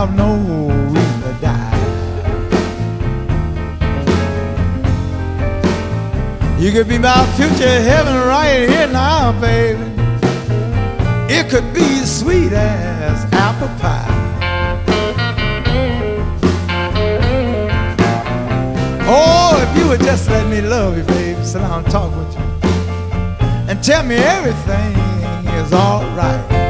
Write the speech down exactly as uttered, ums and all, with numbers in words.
have no reason to die. You could be my future heaven right here now, baby. It could be as sweet as apple pie. Oh, if you would just let me love you, baby, sit down and talk with you and tell me everything is all right.